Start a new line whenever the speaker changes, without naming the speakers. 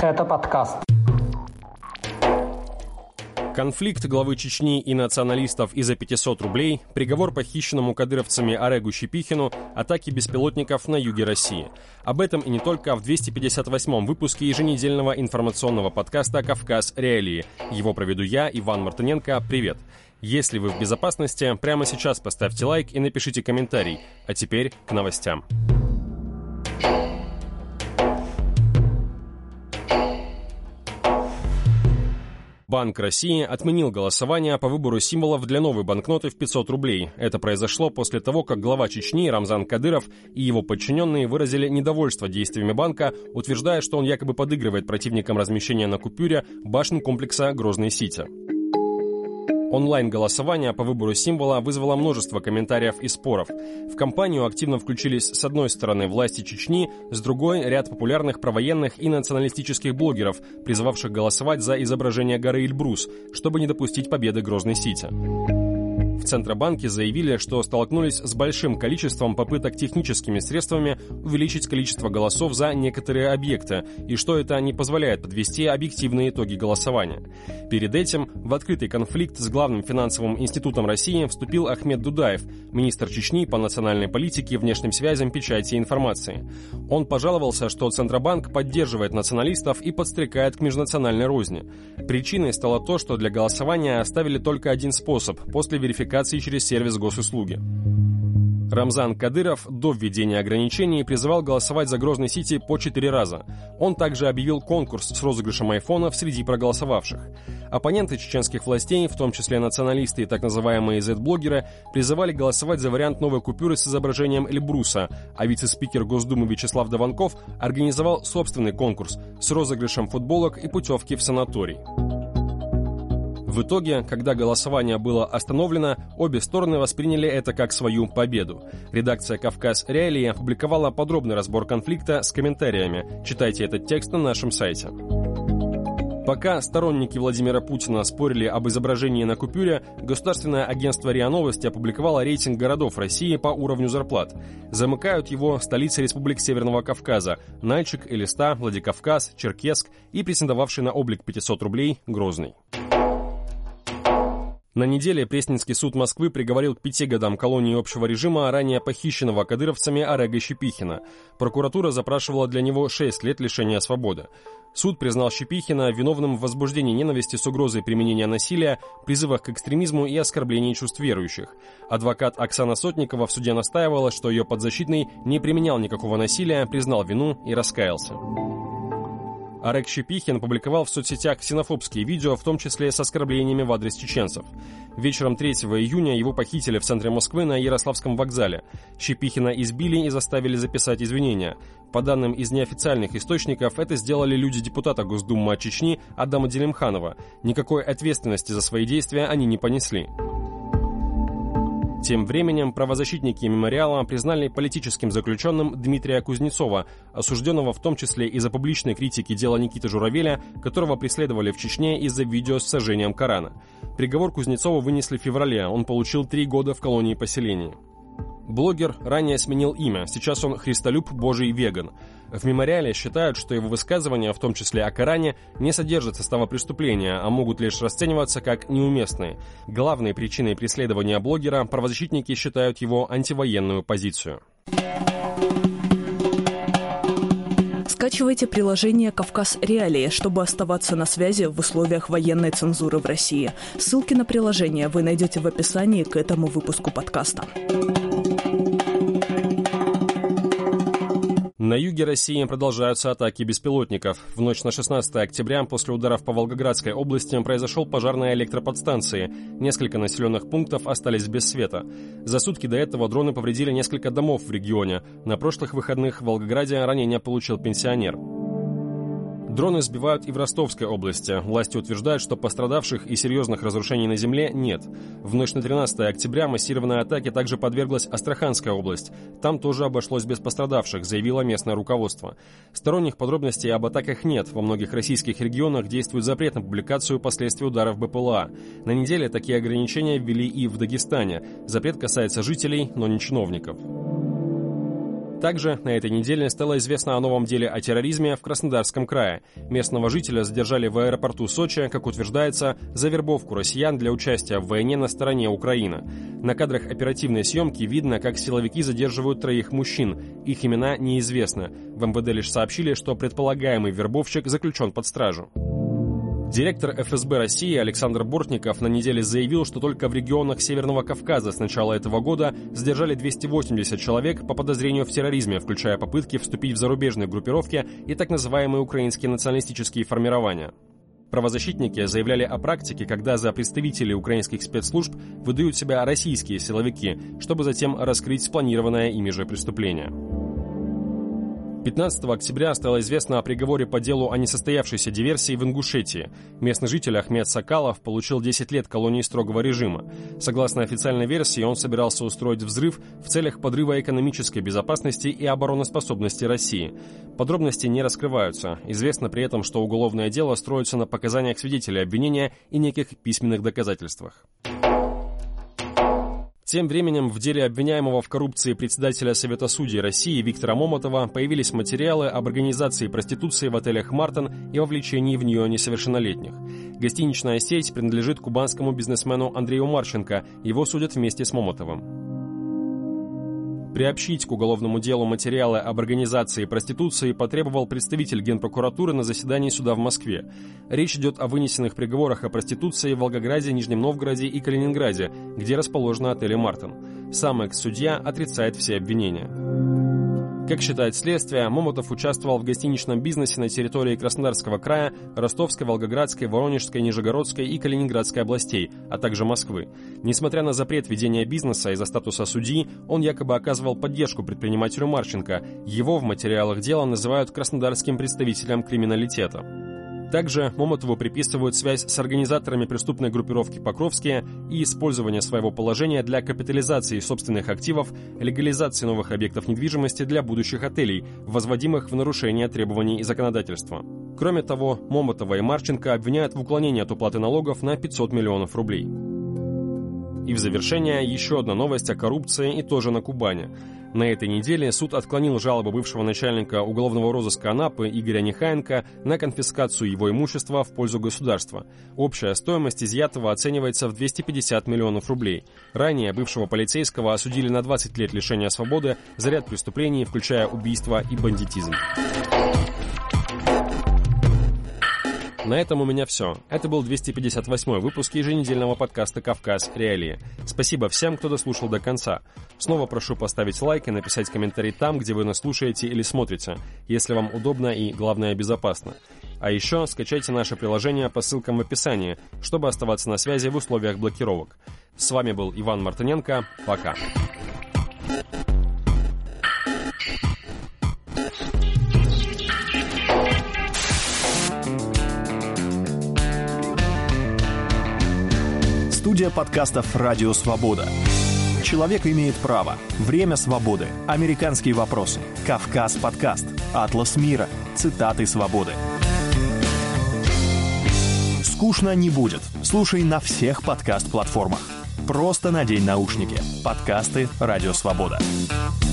Это подкаст.
Конфликт главы Чечни и националистов из-за 500 рублей, приговор похищенному кадыровцами Орегу Шипихину, атаки беспилотников на юге России. Об этом и не только в 258-м выпуске еженедельного информационного подкаста «Кавказ. Реалии». Его проведу я, Иван Мартыненко. Привет! Если вы в безопасности, прямо сейчас поставьте лайк и напишите комментарий. А теперь к новостям. Банк России отменил голосование по выбору символов для новой банкноты в 500 рублей. Это произошло после того, как глава Чечни Рамзан Кадыров и его подчиненные выразили недовольство действиями банка, утверждая, что он якобы подыгрывает противникам размещения на купюре башен комплекса Грозный-Сити. Онлайн-голосование по выбору символа вызвало множество комментариев и споров. В кампанию активно включились с одной стороны власти Чечни, с другой ряд популярных провоенных и националистических блогеров, призывавших голосовать за изображение горы Эльбрус, чтобы не допустить победы Грозный-Сити. В Центробанке заявили, что столкнулись с большим количеством попыток техническими средствами увеличить количество голосов за некоторые объекты, и что это не позволяет подвести объективные итоги голосования. Перед этим в открытый конфликт с главным финансовым институтом России вступил Ахмед Дудаев, министр Чечни по национальной политике, внешним связям, печати и информации. Он пожаловался, что Центробанк поддерживает националистов и подстрекает к межнациональной розни. Причиной стало то, что для голосования оставили только один способ – после верификации через сервис госуслуги. Рамзан Кадыров до введения ограничений призывал голосовать за Грозный-Сити по 4 раза. Он также объявил конкурс с розыгрышем айфонов среди проголосовавших. Оппоненты чеченских властей, в том числе националисты и так называемые Z-блогеры, призывали голосовать за вариант новой купюры с изображением Эльбруса, а вице-спикер Госдумы Вячеслав Даванков организовал собственный конкурс с розыгрышем футболок и путевки в санаторий. В итоге, когда голосование было остановлено, обе стороны восприняли это как свою победу. Редакция «Кавказ. Реалии» опубликовала подробный разбор конфликта с комментариями. Читайте этот текст на нашем сайте. Пока сторонники Владимира Путина спорили об изображении на купюре, государственное агентство РИА Новости опубликовало рейтинг городов России по уровню зарплат. Замыкают его столицы республик Северного Кавказа – Нальчик, Элиста, Владикавказ, Черкесск и претендовавший на облик 500 рублей – Грозный. На неделе Пресненский суд Москвы приговорил к 5 годам колонии общего режима ранее похищенного кадыровцами Орега Шипихина. Прокуратура запрашивала для него 6 лет лишения свободы. Суд признал Шипихина виновным в возбуждении ненависти с угрозой применения насилия, призывах к экстремизму и оскорблении чувств верующих. Адвокат Оксана Сотникова в суде настаивала, что ее подзащитный не применял никакого насилия, признал вину и раскаялся. Орег Шипихин публиковал в соцсетях ксенофобские видео, в том числе с оскорблениями в адрес чеченцев. Вечером 3 июня его похитили в центре Москвы на Ярославском вокзале. Шипихина избили и заставили записать извинения. По данным из неофициальных источников, это сделали люди депутата Госдумы Чечни Адама Делимханова. Никакой ответственности за свои действия они не понесли. Тем временем правозащитники мемориала признали политическим заключенным Дмитрия Кузнецова, осужденного в том числе из-за публичной критики дела Никиты Журавеля, которого преследовали в Чечне из-за видео с сожжением Корана. Приговор Кузнецову вынесли в феврале, он получил 3 года в колонии поселения. Блогер ранее сменил имя, сейчас он Христолюб Божий Веган. В мемориале считают, что его высказывания, в том числе о Коране, не содержат состава преступления, а могут лишь расцениваться как неуместные. Главной причиной преследования блогера правозащитники считают его антивоенную позицию.
Скачивайте приложение «Кавказ. Реалии», чтобы оставаться на связи в условиях военной цензуры в России. Ссылки на приложение вы найдете в описании к этому выпуску подкаста.
На юге России продолжаются атаки беспилотников. В ночь на 16 октября после ударов по Волгоградской области произошел пожар на электроподстанции. Несколько населенных пунктов остались без света. За сутки до этого дроны повредили несколько домов в регионе. На прошлых выходных в Волгограде ранение получил пенсионер. Дроны сбивают и в Ростовской области. Власти утверждают, что пострадавших и серьезных разрушений на земле нет. В ночь на 13 октября массированной атаке также подверглась Астраханская область. Там тоже обошлось без пострадавших, заявило местное руководство. Сторонних подробностей об атаках нет. Во многих российских регионах действует запрет на публикацию последствий ударов БПЛА. На неделе такие ограничения ввели и в Дагестане. Запрет касается жителей, но не чиновников. Также на этой неделе стало известно о новом деле о терроризме в Краснодарском крае. Местного жителя задержали в аэропорту Сочи, как утверждается, за вербовку россиян для участия в войне на стороне Украины. На кадрах оперативной съемки видно, как силовики задерживают 3 мужчин. Их имена неизвестны. В МВД лишь сообщили, что предполагаемый вербовщик заключен под стражу. Директор ФСБ России Александр Бортников на неделе заявил, что только в регионах Северного Кавказа с начала этого года задержали 280 человек по подозрению в терроризме, включая попытки вступить в зарубежные группировки и так называемые украинские националистические формирования. Правозащитники заявляли о практике, когда за представителей украинских спецслужб выдают себя российские силовики, чтобы затем раскрыть спланированное ими же преступление. 15 октября стало известно о приговоре по делу о несостоявшейся диверсии в Ингушетии. Местный житель Ахмед Сакалов получил 10 лет колонии строгого режима. Согласно официальной версии, он собирался устроить взрыв в целях подрыва экономической безопасности и обороноспособности России. Подробности не раскрываются. Известно при этом, что уголовное дело строится на показаниях свидетелей обвинения и неких письменных доказательствах. Тем временем в деле обвиняемого в коррупции председателя Совета судей России Виктора Момотова появились материалы об организации проституции в отелях «Мартон» и вовлечении в нее несовершеннолетних. Гостиничная сеть принадлежит кубанскому бизнесмену Андрею Марченко, его судят вместе с Момотовым. Приобщить к уголовному делу материалы об организации проституции потребовал представитель Генпрокуратуры на заседании суда в Москве. Речь идет о вынесенных приговорах о проституции в Волгограде, Нижнем Новгороде и Калининграде, где расположены отели «Мартон». Сам экс-судья отрицает все обвинения. Как считает следствие, Момотов участвовал в гостиничном бизнесе на территории Краснодарского края, Ростовской, Волгоградской, Воронежской, Нижегородской и Калининградской областей, а также Москвы. Несмотря на запрет ведения бизнеса из-за статуса судьи, он якобы оказывал поддержку предпринимателю Марченко. Его в материалах дела называют краснодарским представителем криминалитета. Также Момотову приписывают связь с организаторами преступной группировки «Покровские» и использование своего положения для капитализации собственных активов, легализации новых объектов недвижимости для будущих отелей, возводимых в нарушение требований и законодательства. Кроме того, Момотова и Марченко обвиняют в уклонении от уплаты налогов на 500 миллионов рублей. И в завершение еще одна новость о коррупции и тоже на Кубани. На этой неделе суд отклонил жалобу бывшего начальника уголовного розыска Анапы Игоря Нехаенко на конфискацию его имущества в пользу государства. Общая стоимость изъятого оценивается в 250 миллионов рублей. Ранее бывшего полицейского осудили на 20 лет лишения свободы за ряд преступлений, включая убийство и бандитизм. На этом у меня все. Это был 258-й выпуск еженедельного подкаста «Кавказ. Реалии». Спасибо всем, кто дослушал до конца. Снова прошу поставить лайк и написать комментарий там, где вы нас слушаете или смотрите, если вам удобно и, главное, безопасно. А еще скачайте наше приложение по ссылкам в описании, чтобы оставаться на связи в условиях блокировок. С вами был Иван Мартыненко. Пока.
Студия подкастов «Радио Свобода». Человек имеет право. Время свободы. Американские вопросы. Кавказ подкаст. Атлас мира. Цитаты свободы. Скучно не будет. Слушай на всех подкаст-платформах. Просто надень наушники. Подкасты «Радио Свобода».